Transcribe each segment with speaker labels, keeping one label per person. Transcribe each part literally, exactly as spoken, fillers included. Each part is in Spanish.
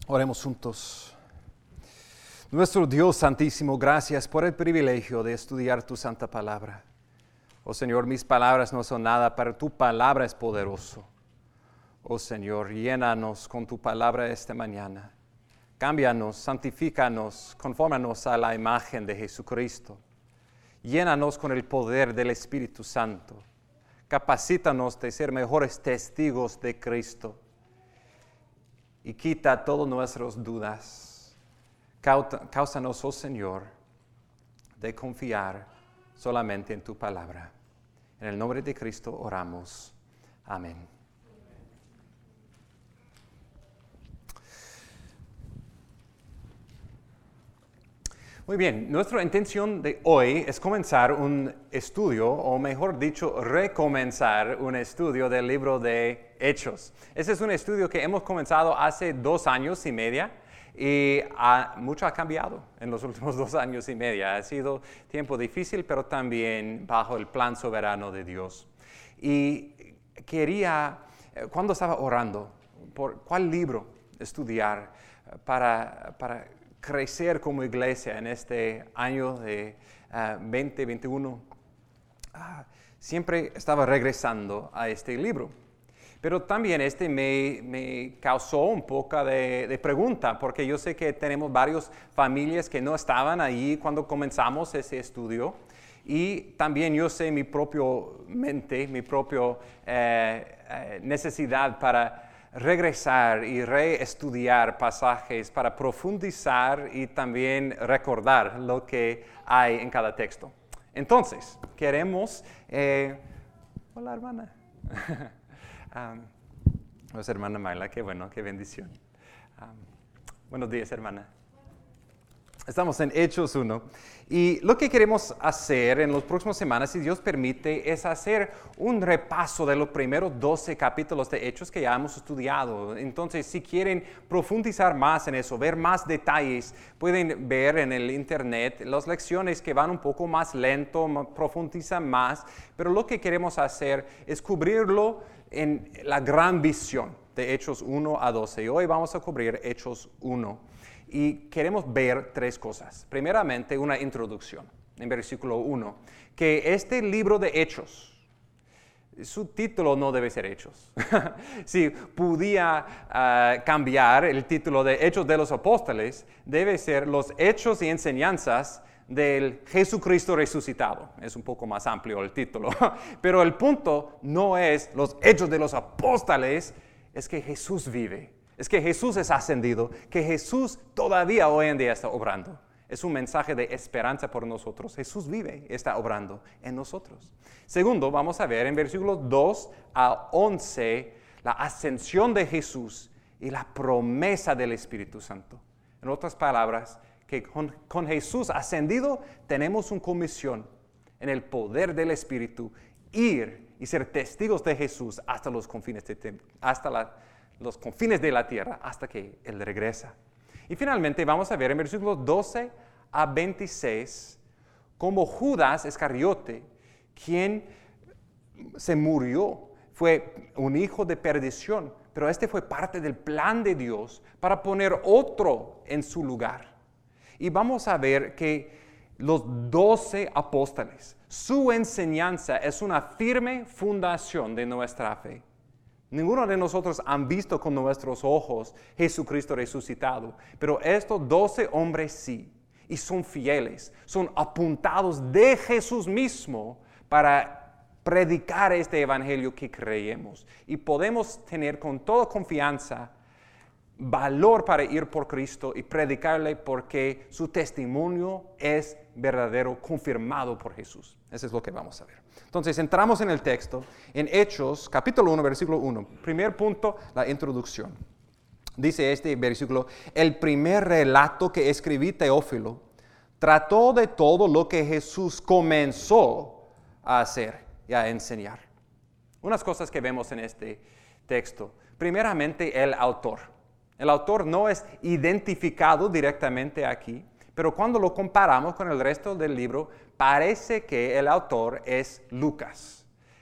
Speaker 1: Oremos juntos. Nuestro Dios Santísimo, gracias por el privilegio de estudiar tu santa palabra. Oh Señor, mis palabras no son nada, pero tu palabra es poderoso. Oh Señor, llénanos con tu palabra esta mañana. Cámbianos, santifícanos, confórmanos a la imagen de Jesucristo. Llénanos con el poder del Espíritu Santo. Capacítanos de ser mejores testigos de Cristo. Y quita todas nuestras dudas. Cáusanos, oh Señor, de confiar solamente en tu palabra. En el nombre de Cristo oramos. Amén. Muy bien, nuestra intención de hoy es comenzar un estudio, o mejor dicho, recomenzar un estudio del libro de Hechos. Ese es un estudio que hemos comenzado hace dos años y media y ha, mucho ha cambiado en los últimos dos años y media. Ha sido tiempo difícil, pero también bajo el plan soberano de Dios. Y quería, cuando estaba orando, por cuál libro estudiar para... para crecer como iglesia en este año de uh, veinte veintiuno, uh, siempre estaba regresando a este libro. Pero también este me, me causó un poco de, de pregunta, porque yo sé que tenemos varias familias que no estaban ahí cuando comenzamos ese estudio. Y también yo sé mi propia mente, mi propia eh, eh, necesidad para regresar y reestudiar pasajes para profundizar y también recordar lo que hay en cada texto. Entonces, queremos... Eh, hola, hermana. um, pues, hermana Mayla, qué bueno, qué bendición. Um, buenos días, hermana. Estamos en Hechos uno y lo que queremos hacer en las próximas semanas, si Dios permite, es hacer un repaso de los primeros doce capítulos de Hechos que ya hemos estudiado. Entonces, si quieren profundizar más en eso, ver más detalles, pueden ver en el internet las lecciones que van un poco más lento, profundizan más, pero lo que queremos hacer es cubrirlo en la gran visión de Hechos uno a doce. Y hoy vamos a cubrir Hechos uno. Y queremos ver tres cosas. Primeramente, una introducción en versículo uno, que este libro de Hechos, su título no debe ser Hechos. Si pudiera uh, cambiar el título de Hechos de los Apóstoles, debe ser los Hechos y Enseñanzas del Jesucristo resucitado. Es un poco más amplio el título. Pero el punto no es los Hechos de los Apóstoles, es que Jesús vive. Es que Jesús es ascendido, que Jesús todavía hoy en día está obrando. Es un mensaje de esperanza por nosotros. Jesús vive, está obrando en nosotros. Segundo, vamos a ver en versículos dos a once la ascensión de Jesús y la promesa del Espíritu Santo. En otras palabras, que con, con Jesús ascendido tenemos una comisión en el poder del Espíritu, ir y ser testigos de Jesús hasta los confines de, hasta la los confines de la tierra, hasta que Él regresa. Y finalmente vamos a ver en versículos doce a veintiséis, cómo Judas Iscariote, quien se murió, fue un hijo de perdición, pero este fue parte del plan de Dios para poner otro en su lugar. Y vamos a ver que los doce apóstoles, su enseñanza es una firme fundación de nuestra fe. Ninguno de nosotros han visto con nuestros ojos Jesucristo resucitado, pero estos doce hombres sí, y son fieles, son apuntados de Jesús mismo para predicar este evangelio que creemos. Y podemos tener con toda confianza valor para ir por Cristo y predicarle porque su testimonio es verdadero, confirmado por Jesús. Eso es lo que vamos a ver. Entonces, entramos en el texto, en Hechos, capítulo uno, versículo uno. Primer punto, la introducción. Dice este versículo: el primer relato que escribí, Teófilo, trató de todo lo que Jesús comenzó a hacer y a enseñar. Unas cosas que vemos en este texto. Primeramente, el autor. El autor no es identificado directamente aquí, pero cuando lo comparamos con el resto del libro, parece que el autor es Lucas.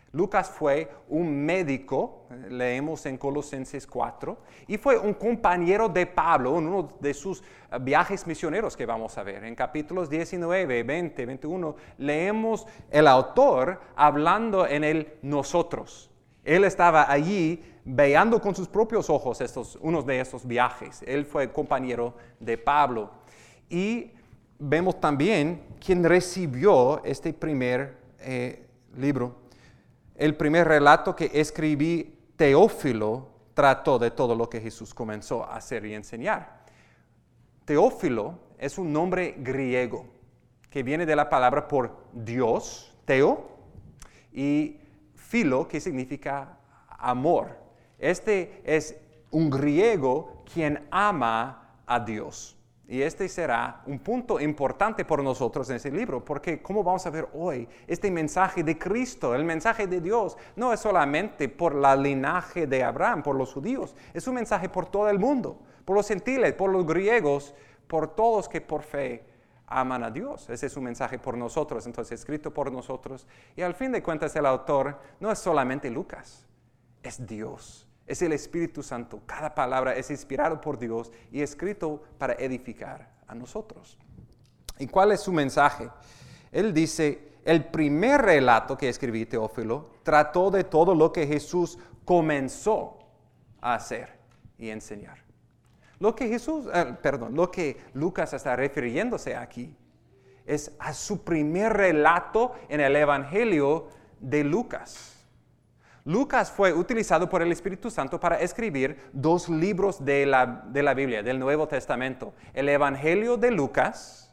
Speaker 1: Lucas fue un médico, leemos en Colosenses cuatro, y fue un compañero de Pablo en uno de sus viajes misioneros que vamos a ver. En capítulos diecinueve, veinte, veintiuno, leemos el autor hablando en el nosotros. Él estaba allí veando con sus propios ojos estos, unos de estos viajes. Él fue compañero de Pablo. Y vemos también quién recibió este primer eh, libro. El primer relato que escribí, Teófilo, trató de todo lo que Jesús comenzó a hacer y enseñar. Teófilo es un nombre griego que viene de la palabra por Dios, Teo, y filo, que significa amor. Este es un griego quien ama a Dios. Y este será un punto importante por nosotros en este libro, porque como vamos a ver hoy, este mensaje de Cristo, el mensaje de Dios, no es solamente por la linaje de Abraham, por los judíos, es un mensaje por todo el mundo, por los gentiles, por los griegos, por todos que por fe aman a Dios. Ese es un mensaje por nosotros, entonces escrito por nosotros. Y al fin de cuentas el autor no es solamente Lucas, es Dios. Es el Espíritu Santo. Cada palabra es inspirado por Dios y escrito para edificar a nosotros. ¿Y cuál es su mensaje? Él dice, el primer relato que escribí, Teófilo, trató de todo lo que Jesús comenzó a hacer y enseñar. Lo que Jesús, eh, perdón, lo que Lucas está refiriéndose aquí es a su primer relato en el Evangelio de Lucas. Lucas fue utilizado por el Espíritu Santo para escribir dos libros de la, de la Biblia, del Nuevo Testamento. El Evangelio de Lucas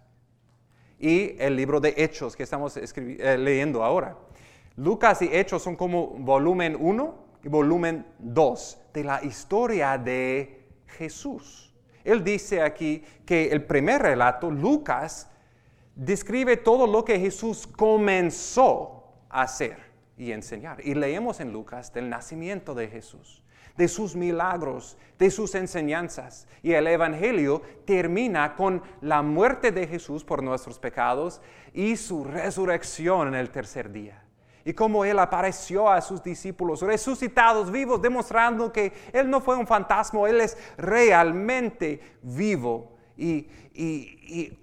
Speaker 1: y el libro de Hechos que estamos eh, leyendo ahora. Lucas y Hechos son como volumen uno y volumen dos de la historia de Jesús. Él dice aquí que el primer relato, Lucas, describe todo lo que Jesús comenzó a hacer y enseñar. Y leemos en Lucas del nacimiento de Jesús, de sus milagros, de sus enseñanzas. Y el Evangelio termina con la muerte de Jesús por nuestros pecados y su resurrección en el tercer día. Y cómo Él apareció a sus discípulos resucitados, vivos, demostrando que Él no fue un fantasma, Él es realmente vivo. Y, y, y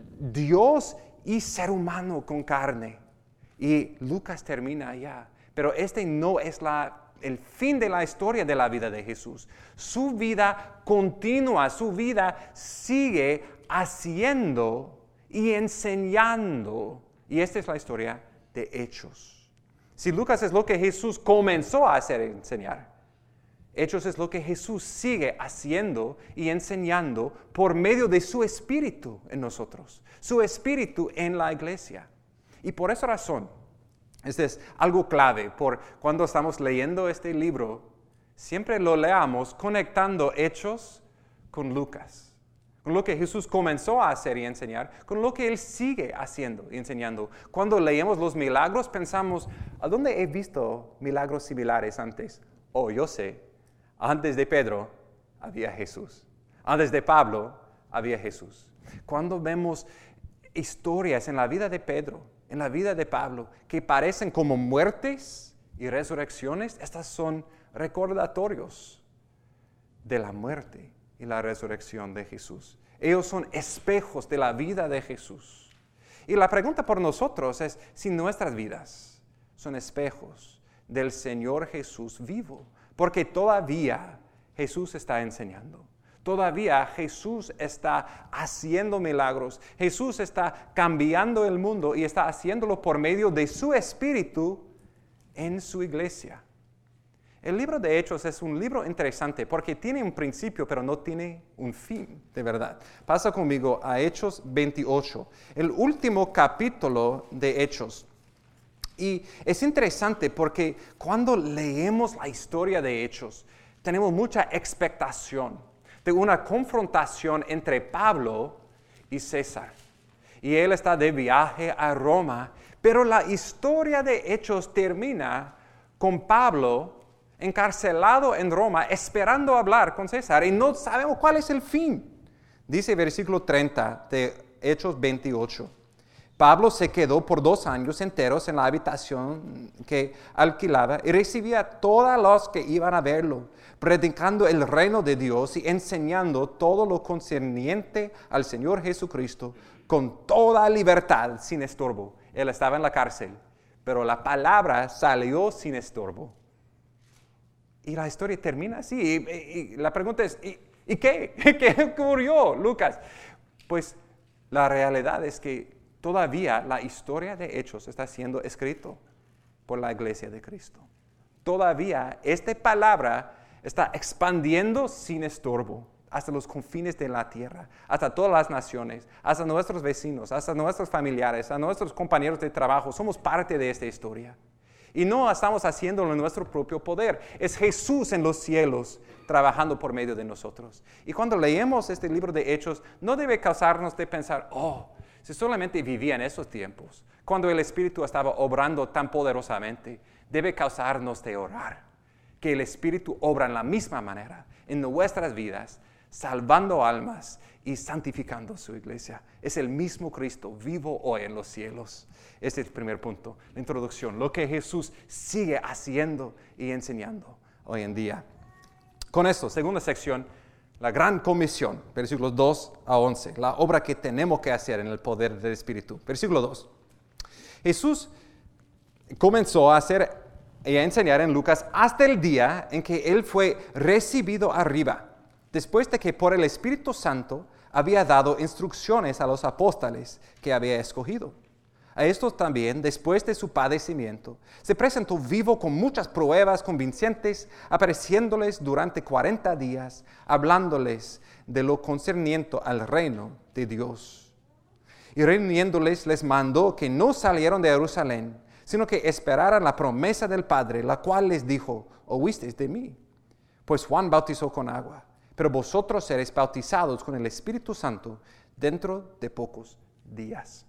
Speaker 1: Dios y ser humano con carne. Y Lucas termina allá. Pero este no es la, el fin de la historia de la vida de Jesús. Su vida continúa, su vida sigue haciendo y enseñando. Y esta es la historia de Hechos. Si Lucas es lo que Jesús comenzó a hacer y enseñar, Hechos es lo que Jesús sigue haciendo y enseñando por medio de su Espíritu en nosotros, su Espíritu en la iglesia. Y por esa razón, este es algo clave, por cuando estamos leyendo este libro, siempre lo leamos conectando Hechos con Lucas, con lo que Jesús comenzó a hacer y enseñar, con lo que Él sigue haciendo y enseñando. Cuando leemos los milagros, pensamos, ¿a dónde he visto milagros similares antes? Oh, yo sé, antes de Pedro había Jesús, antes de Pablo había Jesús. Cuando vemos historias en la vida de Pedro, en la vida de Pablo, que parecen como muertes y resurrecciones, estas son recordatorios de la muerte y la resurrección de Jesús. Ellos son espejos de la vida de Jesús. Y la pregunta por nosotros es si nuestras vidas son espejos del Señor Jesús vivo, porque todavía Jesús está enseñando. Todavía Jesús está haciendo milagros. Jesús está cambiando el mundo y está haciéndolo por medio de su Espíritu en su iglesia. El libro de Hechos es un libro interesante porque tiene un principio, pero no tiene un fin, de verdad. Pasa conmigo a Hechos veintiocho, el último capítulo de Hechos. Y es interesante porque cuando leemos la historia de Hechos, tenemos mucha expectación de una confrontación entre Pablo y César. Y él está de viaje a Roma, pero la historia de Hechos termina con Pablo encarcelado en Roma, esperando hablar con César, y no sabemos cuál es el fin. Dice versículo treinta de Hechos veintiocho,
Speaker 2: Pablo se quedó por dos años enteros en la habitación que alquilaba y recibía a todos los que iban a verlo, predicando el reino de Dios y enseñando todo lo concerniente al Señor Jesucristo con toda libertad, sin estorbo. Él estaba en la cárcel, pero la palabra salió sin estorbo. Y la historia termina así. Y, y, y la pregunta es, ¿y, ¿y qué? ¿Qué ocurrió, Lucas? Pues la realidad es que todavía la historia de Hechos está siendo escrito por la iglesia de Cristo. Todavía esta palabra está expandiendo sin estorbo hasta los confines de la tierra, hasta todas las naciones, hasta nuestros vecinos, hasta nuestros familiares, a nuestros compañeros de trabajo. Somos parte de esta historia. Y no estamos haciéndolo en nuestro propio poder. Es Jesús en los cielos trabajando por medio de nosotros. Y cuando leemos este libro de Hechos, no debe causarnos de pensar, oh, si solamente vivía en esos tiempos, cuando el Espíritu estaba obrando tan poderosamente, debe causarnos de orar. Que el Espíritu obra en la misma manera en nuestras vidas, salvando almas y santificando su iglesia. Es el mismo Cristo vivo hoy en los cielos. Este es el primer punto, la introducción, lo que Jesús sigue haciendo y enseñando hoy en día. Con esto, segunda sección, la gran comisión, versículos dos a once, la obra que tenemos que hacer en el poder del Espíritu. Versículo dos. Jesús comenzó a hacer y a enseñar en Lucas hasta el día en que Él fue recibido arriba, después de que por el Espíritu Santo había dado instrucciones a los apóstoles que había escogido. A estos también, después de su padecimiento, se presentó vivo con muchas pruebas convincentes, apareciéndoles durante cuarenta días, hablándoles de lo concerniente al reino de Dios. Y reuniéndoles, les mandó que no salieran de Jerusalén, sino que esperaran la promesa del Padre, la cual les dijo, oísteis de mí. Pues Juan bautizó con agua, pero vosotros seréis bautizados con el Espíritu Santo dentro de pocos días.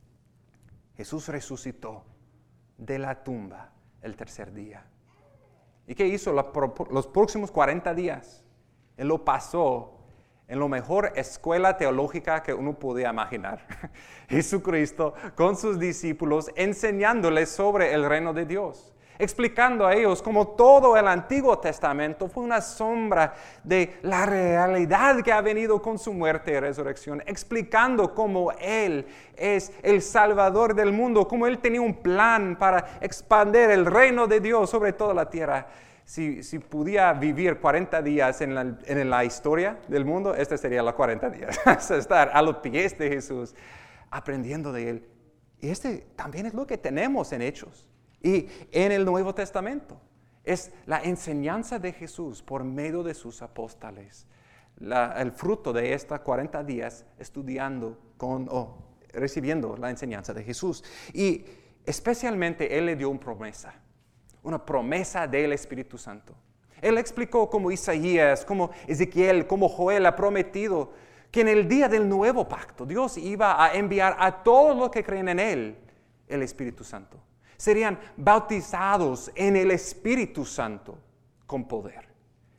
Speaker 2: Jesús resucitó de la tumba el tercer día. ¿Y qué hizo los próximos cuarenta días? Él lo pasó en la mejor escuela teológica que uno podía imaginar. Jesucristo con sus discípulos enseñándoles sobre el reino de Dios, explicando a ellos cómo todo el Antiguo Testamento fue una sombra de la realidad que ha venido con su muerte y resurrección, explicando cómo Él es el Salvador del mundo, cómo Él tenía un plan para expandir el reino de Dios sobre toda la tierra. Si, si pudiera vivir cuarenta días en la, en la historia del mundo, este sería los cuarenta días. Estar a los pies de Jesús, aprendiendo de Él. Y este también es lo que tenemos en Hechos. Y en el Nuevo Testamento es la enseñanza de Jesús por medio de sus apóstoles. La, el fruto de estos cuarenta días estudiando con, oh, recibiendo la enseñanza de Jesús. Y especialmente Él le dio una promesa, una promesa del Espíritu Santo. Él explicó cómo Isaías, como Ezequiel, como Joel ha prometido que en el día del nuevo pacto Dios iba a enviar a todos los que creen en Él el Espíritu Santo. Serían bautizados en el Espíritu Santo con poder.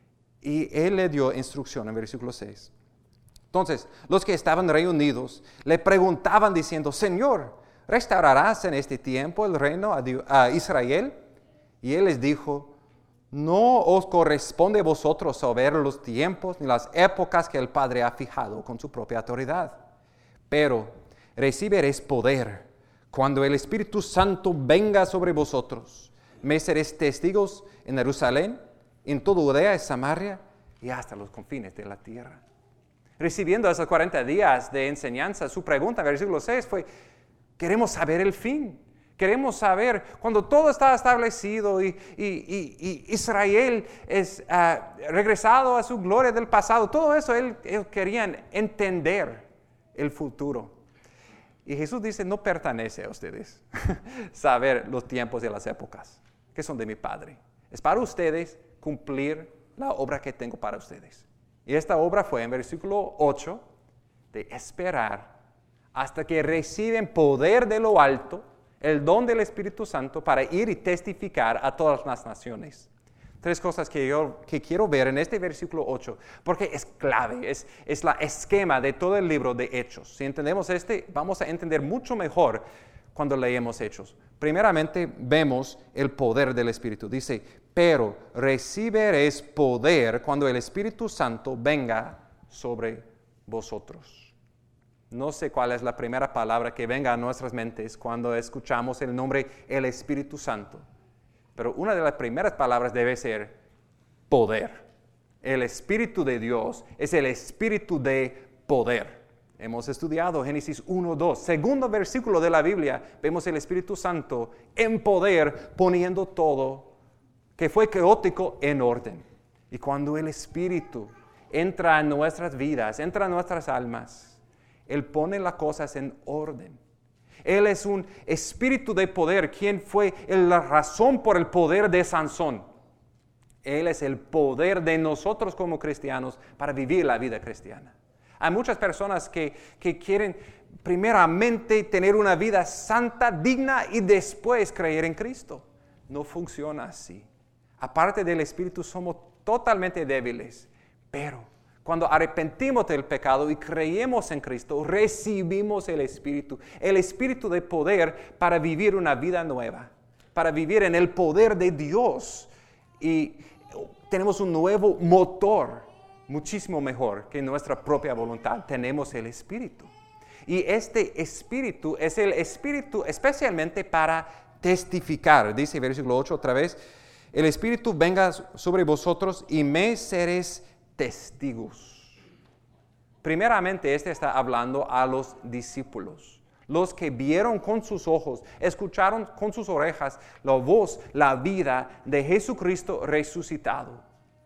Speaker 2: Y Él le dio instrucción en versículo seis. Entonces, los que estaban reunidos le preguntaban diciendo, Señor, ¿restaurarás en este tiempo el reino a Israel? Y Él les dijo, no os corresponde a vosotros saber los tiempos ni las épocas que el Padre ha fijado con su propia autoridad. Pero recibiréis poder cuando el Espíritu Santo venga sobre vosotros. Me seréis testigos en Jerusalén, en toda Judea y Samaria y hasta los confines de la tierra. Recibiendo esos cuarenta días de enseñanza, su pregunta en versículo seis fue, queremos saber el fin. Queremos saber, cuando todo está establecido y, y, y, y Israel es uh, regresado a su gloria del pasado, todo eso, él, él querían entender el futuro. Y Jesús dice, no pertenece a ustedes saber los tiempos y las épocas, que son de mi Padre. Es para ustedes cumplir la obra que tengo para ustedes. Y esta obra fue en versículo ocho, de esperar hasta que reciben poder de lo alto, el don del Espíritu Santo para ir y testificar a todas las naciones. Tres cosas que yo que quiero ver en este versículo ocho, porque es clave, es, es la esquema de todo el libro de Hechos. Si entendemos este, vamos a entender mucho mejor cuando leemos Hechos. Primeramente, vemos el poder del Espíritu. Dice, pero recibiréis poder cuando el Espíritu Santo venga sobre vosotros. No sé cuál es la primera palabra que venga a nuestras mentes cuando escuchamos el nombre el Espíritu Santo. Pero una de las primeras palabras debe ser poder. El Espíritu de Dios es el Espíritu de poder. Hemos estudiado Génesis uno, dos. Segundo versículo de la Biblia, vemos el Espíritu Santo en poder poniendo todo que fue caótico en orden. Y cuando el Espíritu entra en nuestras vidas, entra en nuestras almas, Él pone las cosas en orden. Él es un espíritu de poder, quien fue la razón por el poder de Sansón. Él es el poder de nosotros como cristianos para vivir la vida cristiana. Hay muchas personas que, que quieren primeramente tener una vida santa, digna y después creer en Cristo. No funciona así. Aparte del Espíritu somos totalmente débiles, pero cuando arrepentimos del pecado y creemos en Cristo, recibimos el Espíritu, el Espíritu de poder para vivir una vida nueva, para vivir en el poder de Dios. Y tenemos un nuevo motor, muchísimo mejor que nuestra propia voluntad. Tenemos el Espíritu. Y este Espíritu es el Espíritu especialmente para testificar. Dice versículo ocho otra vez, el Espíritu venga sobre vosotros y me seréis testigos. Primeramente, este está hablando a los discípulos, los que vieron con sus ojos, escucharon con sus orejas la voz, la vida de Jesucristo resucitado.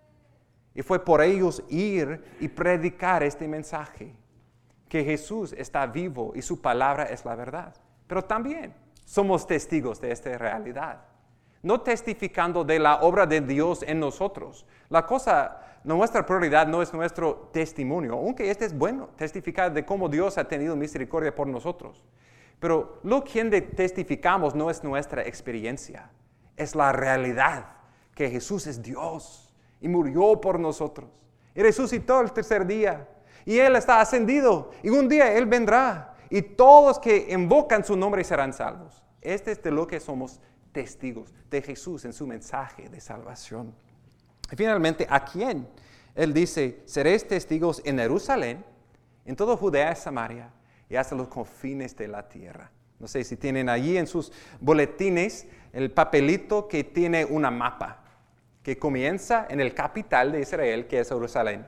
Speaker 2: Y fue por ellos ir y predicar este mensaje, que Jesús está vivo y su palabra es la verdad. Pero también somos testigos de esta realidad. No testificando de la obra de Dios en nosotros. La cosa, nuestra prioridad no es nuestro testimonio, aunque este es bueno, testificar de cómo Dios ha tenido misericordia por nosotros. Pero lo que testificamos no es nuestra experiencia, es la realidad que Jesús es Dios y murió por nosotros. Y resucitó el tercer día y Él está ascendido y un día Él vendrá y todos que invocan su nombre serán salvos. Este es de lo que somos testigos de Jesús en su mensaje de salvación. Y finalmente, ¿a quién? Él dice, seréis testigos en Jerusalén, en toda Judea y Samaria, y hasta los confines de la tierra. No sé si tienen allí en sus boletines el papelito que tiene una mapa, que comienza en el capital de Israel, que es Jerusalén.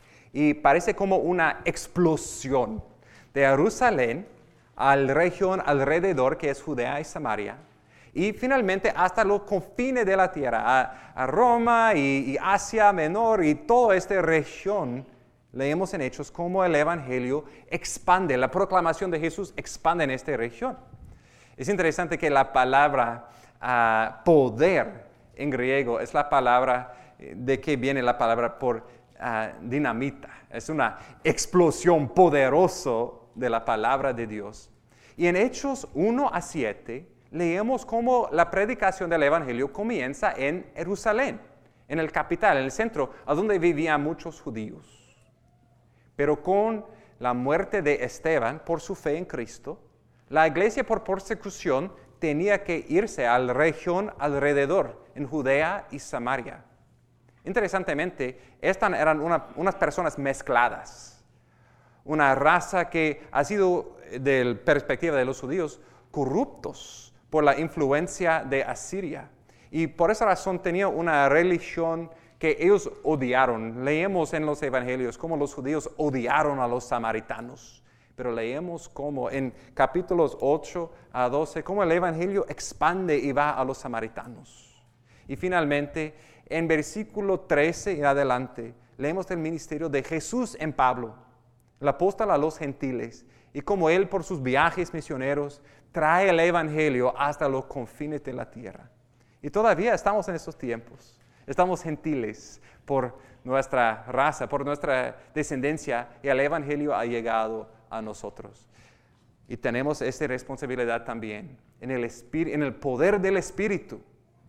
Speaker 2: Y parece como una explosión de Jerusalén a la región alrededor, que es Judea y Samaria. Y finalmente hasta los confines de la tierra, a, a Roma y, y Asia Menor y toda esta región, leemos en Hechos cómo el Evangelio expande, la proclamación de Jesús expande en esta región. Es interesante que la palabra uh, poder en griego es la palabra de que viene la palabra por uh, dinamita. Es una explosión poderosa de la palabra de Dios. Y en Hechos uno a siete, leemos cómo la predicación del Evangelio comienza en Jerusalén, en el capital, en el centro, a donde vivían muchos judíos. Pero con la muerte de Esteban por su fe en Cristo, la iglesia por persecución tenía que irse a la región alrededor, en Judea y Samaria. Interesantemente, estas eran una, unas personas mezcladas, una raza que ha sido, de la perspectiva de los judíos, corruptos por la influencia de Asiria. Y por esa razón tenía una religión que ellos odiaron. Leemos en los evangelios cómo los judíos odiaron a los samaritanos. Pero leemos cómo en capítulos ocho a doce, cómo el evangelio expande y va a los samaritanos. Y finalmente, en versículo trece y adelante, leemos del ministerio de Jesús en Pablo, el apóstol a los gentiles, y cómo él por sus viajes misioneros trae el evangelio hasta los confines de la tierra. Y todavía estamos en estos tiempos. Estamos gentiles por nuestra raza, por nuestra descendencia, y el evangelio ha llegado a nosotros. Y tenemos esta responsabilidad también en el, espíritu, en el poder del Espíritu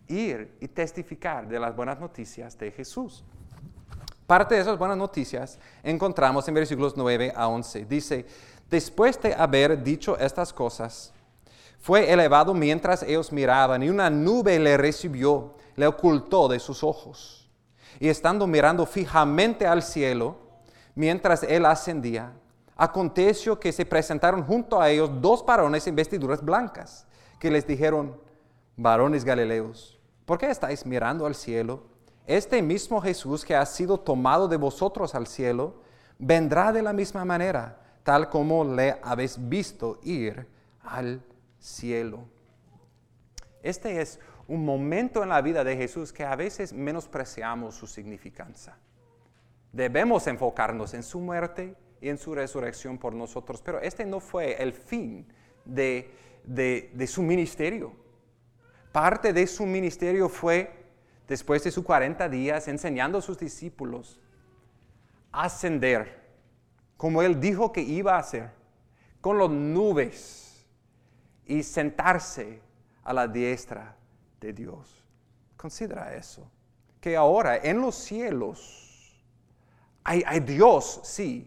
Speaker 2: ir y testificar de las buenas noticias de Jesús. Parte de esas buenas noticias encontramos en versículos nueve a once. Dice, después de haber dicho estas cosas, fue elevado mientras ellos miraban, y una nube le recibió, le ocultó de sus ojos. Y estando mirando fijamente al cielo, mientras él ascendía, aconteció que se presentaron junto a ellos dos varones en vestiduras blancas, que les dijeron, varones galileos, ¿por qué estáis mirando al cielo? Este mismo Jesús que ha sido tomado de vosotros al cielo, vendrá de la misma manera, tal como le habéis visto ir al cielo. Este es un momento en la vida de Jesús que a veces menospreciamos su significancia. Debemos enfocarnos en su muerte y en su resurrección por nosotros, pero este no fue el fin de, de, de su ministerio. Parte de su ministerio fue, después de sus cuarenta días, enseñando a sus discípulos, ascender, como él dijo que iba a hacer, con las nubes, y sentarse a la diestra de Dios. Considera eso, que ahora en los cielos hay, hay Dios, sí,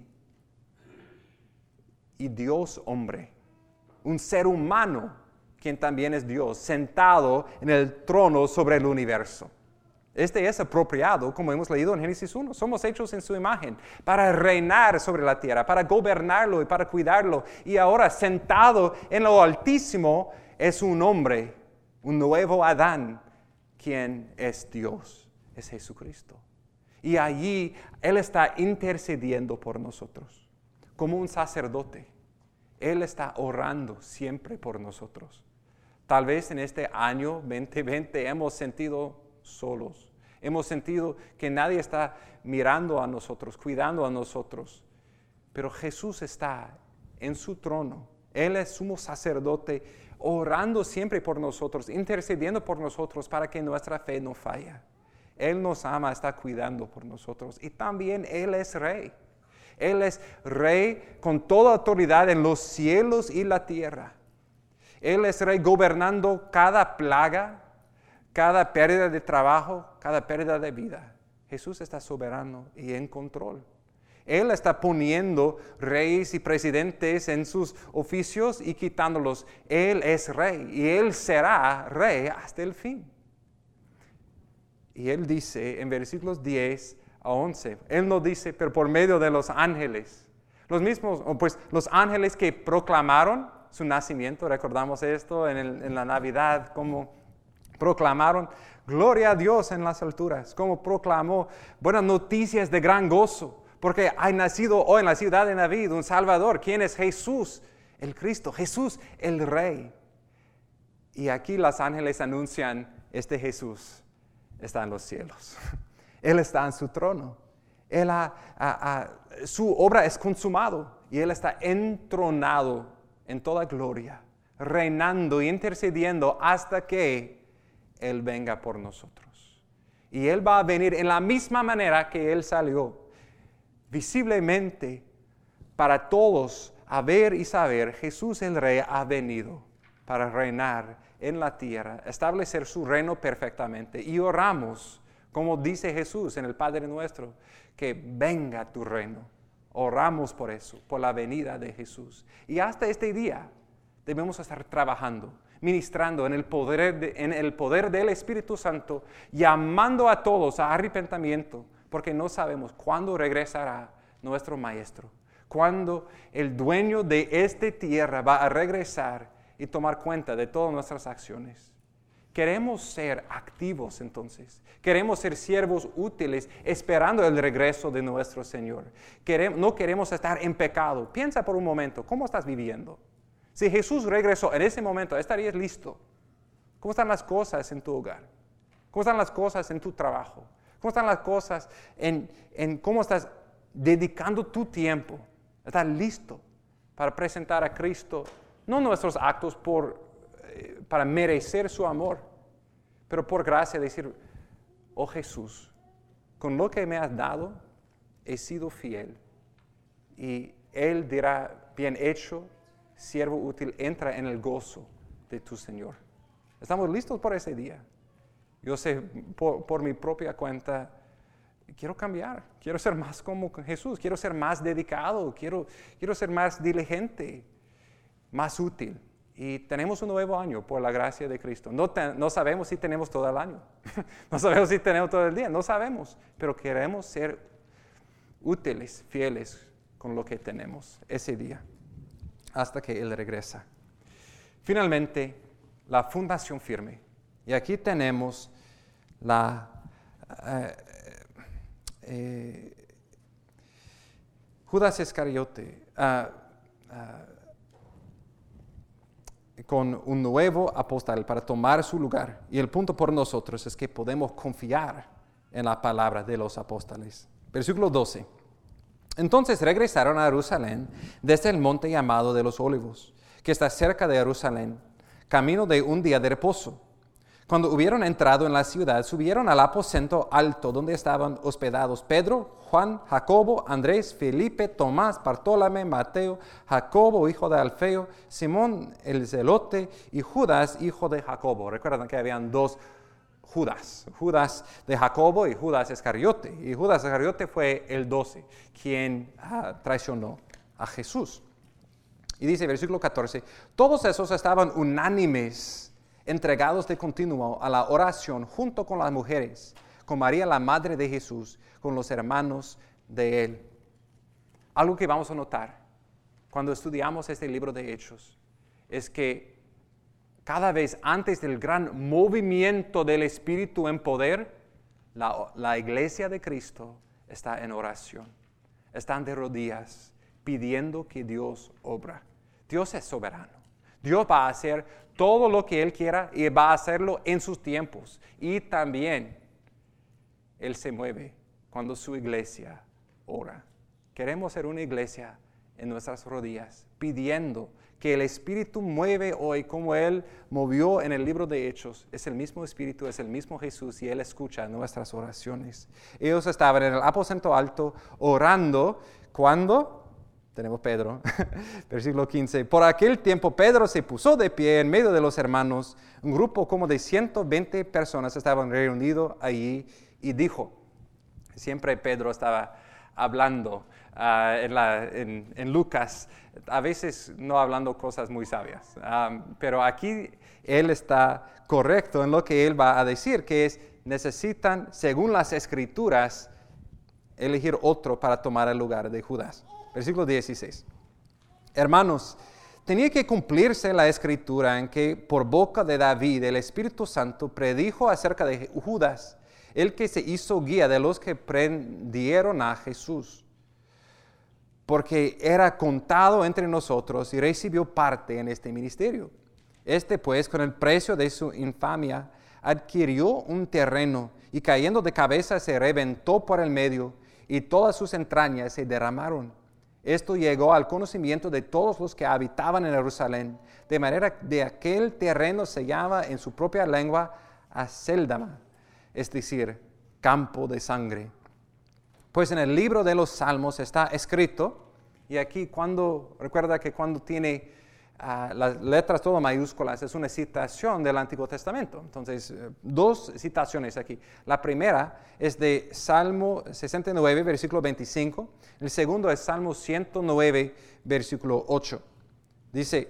Speaker 2: y Dios hombre, un ser humano, quien también es Dios, sentado en el trono sobre el universo. Este es apropiado, como hemos leído en Génesis uno. Somos hechos en su imagen para reinar sobre la tierra, para gobernarlo y para cuidarlo. Y ahora, sentado en lo altísimo, es un hombre, un nuevo Adán, quien es Dios, es Jesucristo. Y allí Él está intercediendo por nosotros, como un sacerdote. Él está orando siempre por nosotros. Tal vez en este año veinte veinte hemos sentido solos. Hemos sentido que nadie está mirando a nosotros, cuidando a nosotros. Pero Jesús está en su trono. Él es sumo sacerdote, orando siempre por nosotros, intercediendo por nosotros para que nuestra fe no falle. Él nos ama, está cuidando por nosotros. Y también Él es rey. Él es rey con toda autoridad en los cielos y la tierra. Él es rey gobernando cada plaga, cada pérdida de trabajo, cada pérdida de vida. Jesús está soberano y en control. Él está poniendo reyes y presidentes en sus oficios y quitándolos. Él es rey y Él será rey hasta el fin. Y Él dice en versículos diez a once, Él no dice, pero por medio de los ángeles. Los mismos, pues los ángeles que proclamaron su nacimiento, recordamos esto en, el, en la Navidad, como proclamaron gloria a Dios en las alturas, como proclamó buenas noticias de gran gozo, porque ha nacido hoy en la ciudad de David un Salvador, quien es Jesús, el Cristo, Jesús el Rey. Y aquí los ángeles anuncian, este Jesús está en los cielos, Él está en su trono, Él ha, ha, ha, su obra es consumado y Él está entronado en toda gloria, reinando y intercediendo hasta que Él venga por nosotros. Y Él va a venir en la misma manera que Él salió, visiblemente para todos a ver y saber, Jesús el Rey ha venido para reinar en la tierra, establecer su reino perfectamente. Y oramos, como dice Jesús en el Padre Nuestro, que venga tu reino. Oramos por eso, por la venida de Jesús. Y hasta este día debemos estar trabajando, ministrando en el poder, de, en el poder del Espíritu Santo, llamando a todos a arrepentimiento, porque no sabemos cuándo regresará nuestro Maestro, cuándo el dueño de esta tierra va a regresar y tomar cuenta de todas nuestras acciones. Queremos ser activos entonces, queremos ser siervos útiles esperando el regreso de nuestro Señor. Queremos, no queremos estar en pecado. Piensa por un momento, ¿cómo estás viviendo? Si Jesús regresó en ese momento, ¿estarías listo? ¿Cómo están las cosas en tu hogar? ¿Cómo están las cosas en tu trabajo? ¿Cómo están las cosas en, en cómo estás dedicando tu tiempo? ¿Estás listo para presentar a Cristo? No nuestros actos por, eh, para merecer su amor, pero por gracia decir, oh Jesús, con lo que me has dado, he sido fiel. Y Él dirá, bien hecho, siervo útil, entra en el gozo de tu Señor. ¿Estamos listos por ese día? Yo sé por, por mi propia cuenta, quiero cambiar, quiero ser más como Jesús, quiero ser más dedicado, quiero, quiero ser más diligente, más útil. Y tenemos un nuevo año por la gracia de Cristo. No, te, no sabemos si tenemos todo el año, no sabemos si tenemos todo el día, no sabemos, pero queremos ser útiles, fieles con lo que tenemos ese día, hasta que Él regresa. Finalmente, la fundación firme. Y aquí tenemos la eh, eh, Judas Iscariote uh, uh, con un nuevo apóstol para tomar su lugar. Y el punto por nosotros es que podemos confiar en la palabra de los apóstoles. Versículo doce. Entonces regresaron a Jerusalén desde el monte llamado de los Olivos, que está cerca de Jerusalén, camino de un día de reposo. Cuando hubieron entrado en la ciudad, subieron al aposento alto donde estaban hospedados Pedro, Juan, Jacobo, Andrés, Felipe, Tomás, Bartolomé, Mateo, Jacobo, hijo de Alfeo, Simón el Zelote y Judas, hijo de Jacobo. Recuerdan que habían dos Judas, Judas de Jacobo y Judas Iscariote. Y Judas Iscariote fue el doce, quien ah, traicionó a Jesús. Y dice, versículo catorce, todos esos estaban unánimes, entregados de continuo a la oración junto con las mujeres, con María la madre de Jesús, con los hermanos de él. Algo que vamos a notar cuando estudiamos este libro de Hechos es que cada vez antes del gran movimiento del Espíritu en poder, la, la iglesia de Cristo está en oración, están de rodillas pidiendo que Dios obra. Dios es soberano. Dios va a hacer todo lo que Él quiera y va a hacerlo en sus tiempos. Y también Él se mueve cuando su iglesia ora. Queremos ser una iglesia en nuestras rodillas, pidiendo que el Espíritu mueve hoy como Él movió en el libro de Hechos. Es el mismo Espíritu, es el mismo Jesús y Él escucha nuestras oraciones. Ellos estaban en el aposento alto orando. ¿Cuándo? Tenemos Pedro, versículo quince. Por aquel tiempo Pedro se puso de pie en medio de los hermanos. Un grupo como de ciento veinte personas estaban reunidos allí y dijo, siempre Pedro estaba hablando uh, en, la, en, en Lucas, a veces no hablando cosas muy sabias, um, pero aquí él está correcto en lo que él va a decir, que es, necesitan, según las Escrituras, elegir otro para tomar el lugar de Judas. Versículo dieciséis. Hermanos, tenía que cumplirse la Escritura en que por boca de David el Espíritu Santo predijo acerca de Judas, el que se hizo guía de los que prendieron a Jesús, porque era contado entre nosotros y recibió parte en este ministerio. Este pues, con el precio de su infamia, adquirió un terreno y cayendo de cabeza se reventó por el medio y todas sus entrañas se derramaron. Esto llegó al conocimiento de todos los que habitaban en Jerusalén, de manera que aquel terreno se llama en su propia lengua Aceldama, es decir, campo de sangre. Pues en el libro de los Salmos está escrito, y aquí cuando, recuerda que cuando tiene uh, las letras todas mayúsculas, es una citación del Antiguo Testamento. Entonces, uh, dos citaciones aquí. La primera es de Salmo sesenta y nueve, versículo veinticinco. El segundo es Salmo ciento nueve, versículo ocho. Dice,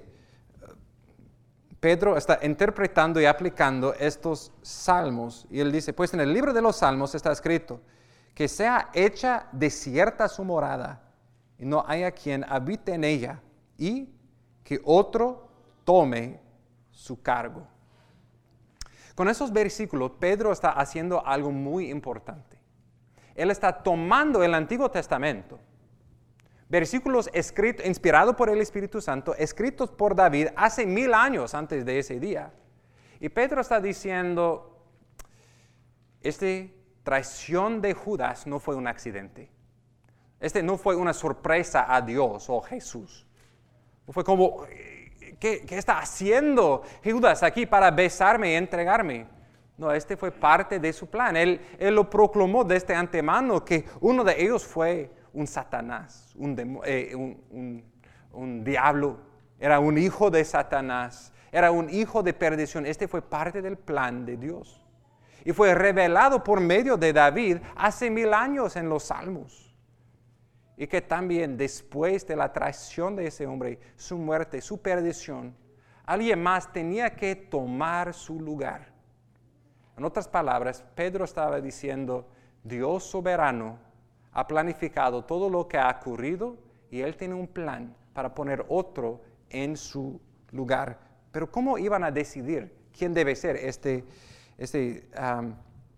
Speaker 2: Pedro está interpretando y aplicando estos salmos. Y él dice, pues en el libro de los Salmos está escrito, que sea hecha desierta su morada, y no haya quien habite en ella, y que otro tome su cargo. Con esos versículos, Pedro está haciendo algo muy importante. Él está tomando el Antiguo Testamento, versículos escritos, inspirados por el Espíritu Santo, escritos por David hace mil años antes de ese día. Y Pedro está diciendo, esta traición de Judas no fue un accidente. Este no fue una sorpresa a Dios o Jesús. No fue como, ¿qué, qué está haciendo Judas aquí para besarme y entregarme? No, este fue parte de su plan. Él, él lo proclamó desde antemano que uno de ellos fue un Satanás, un, demo, eh, un, un, un diablo. Era un hijo de Satanás, era un hijo de perdición. Este fue parte del plan de Dios. y fue revelado por medio de David hace mil años en los Salmos. Y que también después de la traición de ese hombre, su muerte, su perdición, alguien más tenía que tomar su lugar. En otras palabras, Pedro estaba diciendo, Dios soberano ha planificado todo lo que ha ocurrido y Él tiene un plan para poner otro en su lugar. Pero ¿cómo iban a decidir quién debe ser este, este, um,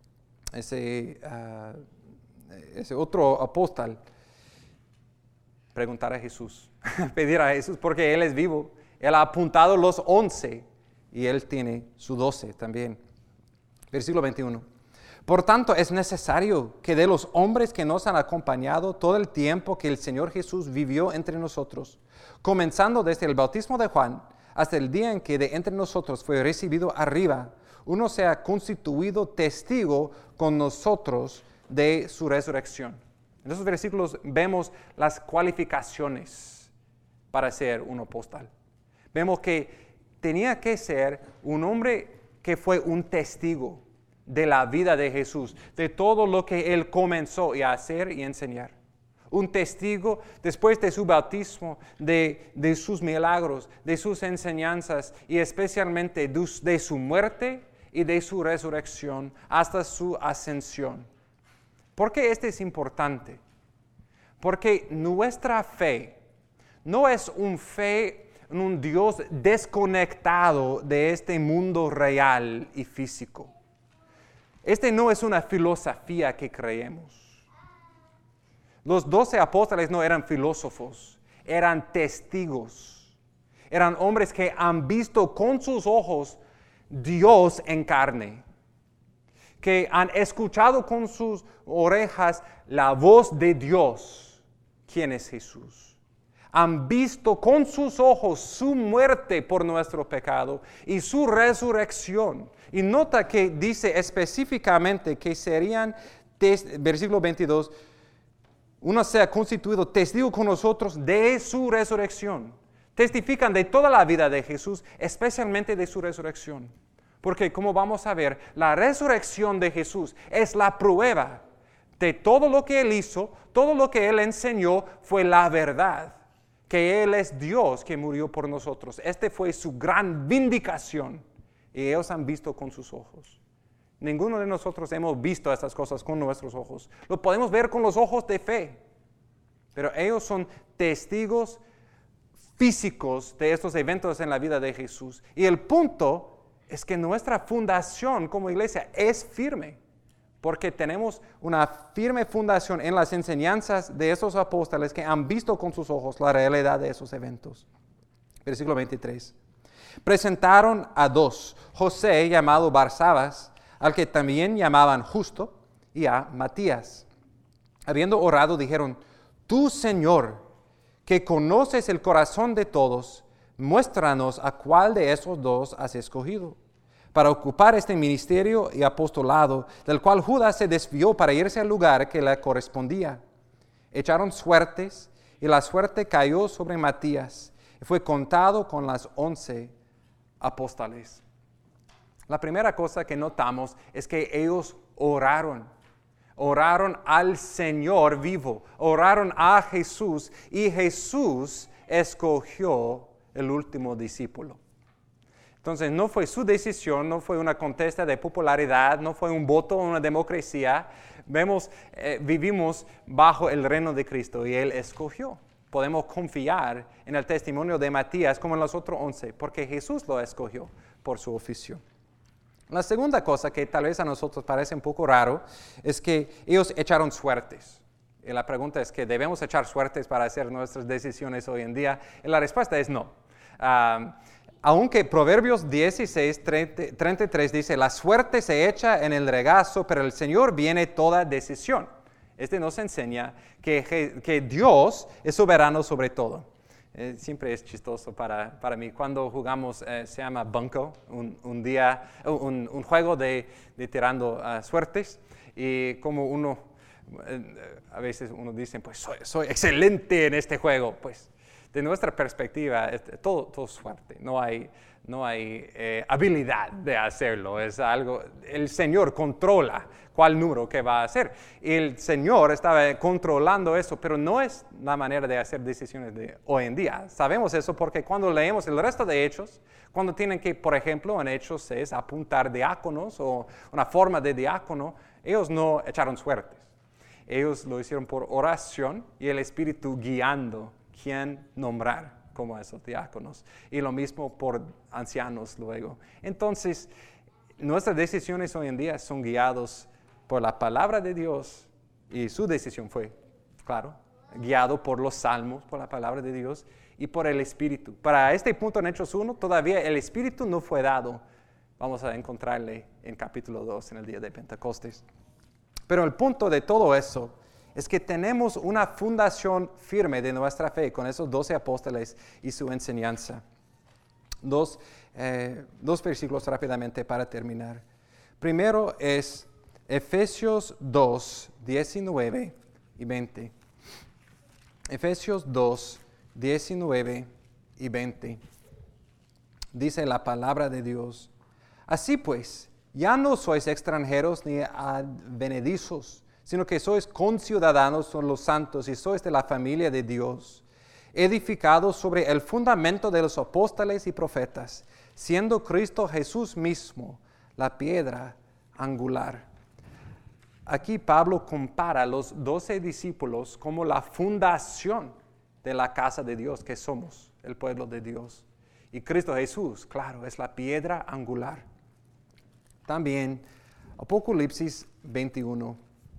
Speaker 2: ese, uh, ese otro apóstol? Preguntar a Jesús, pedir a Jesús, porque Él es vivo. Él ha apuntado los once y Él tiene su doce también. Versículo veintiuno. Por tanto, es necesario que de los hombres que nos han acompañado todo el tiempo que el Señor Jesús vivió entre nosotros, comenzando desde el bautismo de Juan hasta el día en que de entre nosotros fue recibido arriba, uno sea constituido testigo con nosotros de su resurrección. En esos versículos vemos las cualificaciones para ser un apóstol. Vemos que tenía que ser un hombre que fue un testigo de la vida de Jesús, de todo lo que Él comenzó a hacer y enseñar. Un testigo después de su bautismo, de, de sus milagros, de sus enseñanzas y especialmente de, de su muerte y de su resurrección hasta su ascensión. ¿Por qué este es importante? Porque nuestra fe no es un fe en un Dios desconectado de este mundo real y físico. Este no es una filosofía que creemos. Los doce apóstoles no eran filósofos, eran testigos. Eran hombres que han visto con sus ojos Dios en carne, que han escuchado con sus orejas la voz de Dios. ¿Quién es Jesús? Han visto con sus ojos su muerte por nuestro pecado y su resurrección. Y nota que dice específicamente que serían, versículo veintidós, uno sea constituido testigo con nosotros de su resurrección. Testifican de toda la vida de Jesús, especialmente de su resurrección. Porque como vamos a ver, la resurrección de Jesús es la prueba de todo lo que Él hizo, todo lo que Él enseñó fue la verdad. Que Él es Dios que murió por nosotros. Este fue su gran vindicación. Y ellos han visto con sus ojos. Ninguno de nosotros hemos visto estas cosas con nuestros ojos. Lo podemos ver con los ojos de fe. Pero ellos son testigos físicos de estos eventos en la vida de Jesús. Y el punto es que nuestra fundación como iglesia es firme. Porque tenemos una firme fundación en las enseñanzas de esos apóstoles que han visto con sus ojos la realidad de esos eventos. Versículo veintitrés. Presentaron a dos, José llamado Barsabas, al que también llamaban Justo, y a Matías. Habiendo orado, dijeron, tú, Señor, que conoces el corazón de todos, muéstranos a cuál de esos dos has escogido para ocupar este ministerio y apostolado, del cual Judas se desvió para irse al lugar que le correspondía. Echaron suertes, y la suerte cayó sobre Matías, y fue contado con las once apóstoles. La primera cosa que notamos es que ellos oraron. Oraron al Señor vivo, oraron a Jesús, y Jesús escogió el último discípulo. Entonces, no fue su decisión, no fue una contesta de popularidad, no fue un voto o una democracia. Vemos, eh, vivimos bajo el reino de Cristo y Él escogió. Podemos confiar en el testimonio de Matías como en los otros once, porque Jesús lo escogió por su oficio. La segunda cosa que tal vez a nosotros parece un poco raro es que ellos echaron suertes. Y la pregunta es que ¿debemos echar suertes para hacer nuestras decisiones hoy en día? Y la respuesta es no. Um, Aunque Proverbios dieciséis, treinta y tres dice, la suerte se echa en el regazo, pero el Señor viene toda decisión. Este nos enseña que, que Dios es soberano sobre todo. Eh, siempre es chistoso para, para mí. Cuando jugamos, eh, se llama Bunko, un, un, día, un, un juego de, de tirando uh, suertes. Y como uno, eh, a veces uno dice, pues soy, soy excelente en este juego, pues
Speaker 1: de nuestra perspectiva, es todo, todo es suerte. No hay, no hay eh, habilidad de hacerlo. Es algo, el Señor controla cuál número que va a hacer. Y el Señor estaba controlando eso, pero no es la manera de hacer decisiones de hoy en día. Sabemos eso porque cuando leemos el resto de Hechos, cuando tienen que, por ejemplo, en Hechos seis, apuntar diáconos o una forma de diácono, ellos no echaron suertes. Ellos lo hicieron por oración y el Espíritu guiando quién nombrar como esos diáconos. Y lo mismo por ancianos luego. Entonces, nuestras decisiones hoy en día son guiadas por la palabra de Dios y su decisión fue, claro, guiado por los salmos, por la palabra de Dios y por el Espíritu. Para este punto en Hechos uno, todavía el Espíritu no fue dado. Vamos a encontrarle en capítulo dos, en el día de Pentecostés. Pero el punto de todo eso es que tenemos una fundación firme de nuestra fe con esos doce apóstoles y su enseñanza. Dos, eh, dos versículos rápidamente para terminar. Primero es Efesios dos, diecinueve y veinte. Efesios dos, diecinueve y veinte. Dice la palabra de Dios. Así pues, ya no sois extranjeros ni advenedizos, sino que sois conciudadanos con los santos y sois de la familia de Dios, edificados sobre el fundamento de los apóstoles y profetas, siendo Cristo Jesús mismo la piedra angular. Aquí Pablo compara a los doce discípulos como la fundación de la casa de Dios que somos, el pueblo de Dios. Y Cristo Jesús, claro, es la piedra angular. También Apocalipsis veintiuno.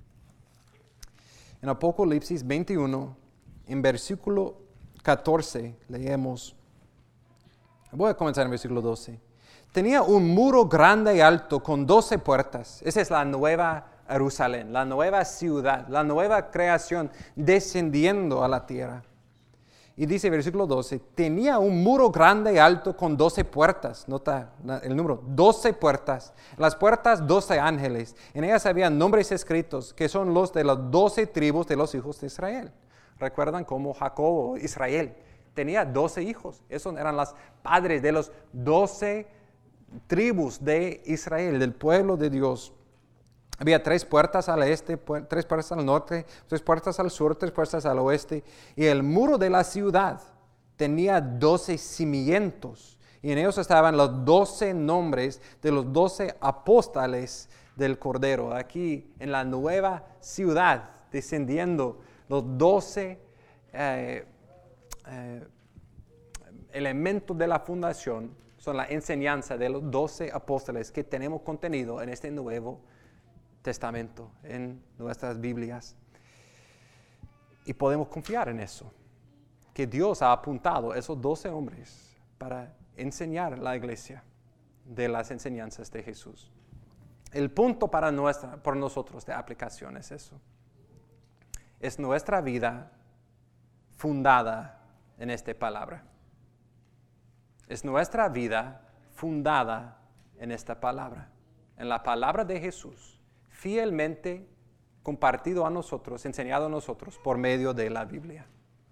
Speaker 1: En Apocalipsis veintiuno, en versículo catorce, leemos. Voy a comenzar en versículo doce. Tenía un muro grande y alto con doce puertas. Esa es la nueva Jerusalén, la nueva ciudad, la nueva creación descendiendo a la tierra. Y dice versículo doce, tenía un muro grande y alto con doce puertas. Nota el número, doce puertas. Las puertas, doce ángeles. En ellas había nombres escritos que son los de las doce tribus de los hijos de Israel. ¿Recuerdan cómo Jacob, Israel, tenía doce hijos? Esos eran los padres de los doce tribus de Israel, del pueblo de Dios. Había tres puertas al este, tres puertas al norte, tres puertas al sur, tres puertas al oeste. Y el muro de la ciudad tenía doce cimientos. Y en ellos estaban los doce nombres de los doce apóstoles del Cordero. Aquí en la nueva ciudad, descendiendo los doce eh, eh, elementos de la fundación, son la enseñanza de los doce apóstoles que tenemos contenido en este nuevo Testamento, en nuestras Biblias. Y podemos confiar en eso, que Dios ha apuntado a esos doce hombres para enseñar la iglesia de las enseñanzas de Jesús. El punto para nuestra, por nosotros de aplicación es eso. Es nuestra vida fundada en esta palabra. Es nuestra vida fundada en esta palabra, en la palabra de Jesús, fielmente compartido a nosotros, enseñado a nosotros por medio de la Biblia.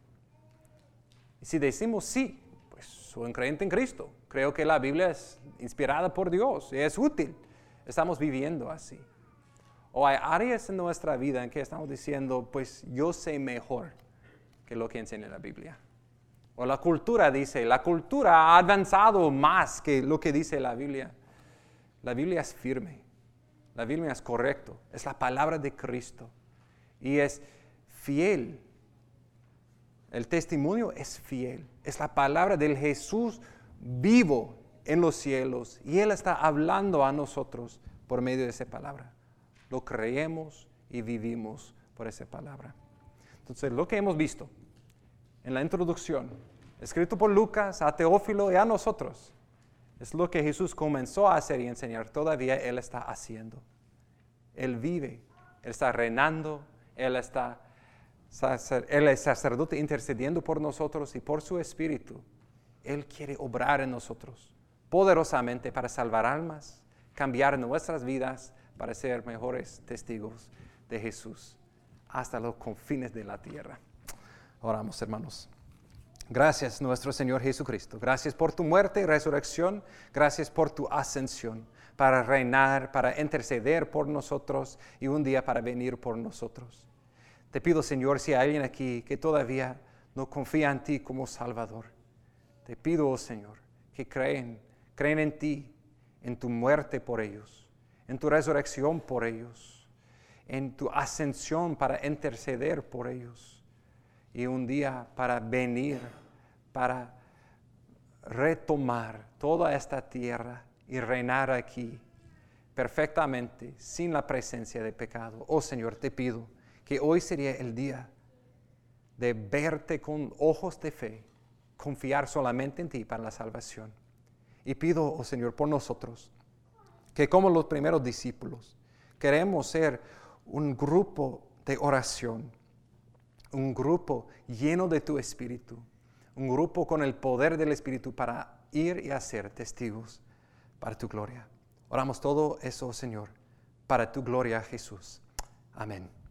Speaker 1: Y si decimos sí, pues soy un creyente en Cristo, creo que la Biblia es inspirada por Dios y es útil, estamos viviendo así. O hay áreas en nuestra vida en que estamos diciendo, pues yo sé mejor que lo que enseña la Biblia. O la cultura dice, la cultura ha avanzado más que lo que dice la Biblia. La Biblia es firme. La Biblia es correcto, es la palabra de Cristo y es fiel. El testimonio es fiel, es la palabra del Jesús vivo en los cielos y Él está hablando a nosotros por medio de esa palabra. Lo creemos y vivimos por esa palabra. Entonces, lo que hemos visto en la introducción, escrito por Lucas a Teófilo y a nosotros, es lo que Jesús comenzó a hacer y enseñar. Todavía Él está haciendo. Él vive, Él está reinando, Él, está, Él es sacerdote intercediendo por nosotros y por su Espíritu. Él quiere obrar en nosotros poderosamente para salvar almas, cambiar nuestras vidas para ser mejores testigos de Jesús hasta los confines de la tierra. Oramos, hermanos.
Speaker 2: Gracias, nuestro Señor Jesucristo. Gracias por tu muerte y resurrección. Gracias por tu ascensión para reinar, para interceder por nosotros y un día para venir por nosotros. Te pido, Señor, si hay alguien aquí que todavía no confía en ti como Salvador, te pido, oh Señor, que creen, creen en ti, en tu muerte por ellos, en tu resurrección por ellos, en tu ascensión para interceder por ellos. Y un día para venir, para retomar toda esta tierra y reinar aquí perfectamente, sin la presencia de pecado. Oh Señor, te pido que hoy sería el día de verte con ojos de fe, confiar solamente en ti para la salvación. Y pido, oh Señor, por nosotros, que como los primeros discípulos, queremos ser un grupo de oración, un grupo lleno de tu Espíritu, un grupo con el poder del Espíritu para ir y hacer testigos para tu gloria. Oramos todo eso, Señor, para tu gloria, Jesús. Amén.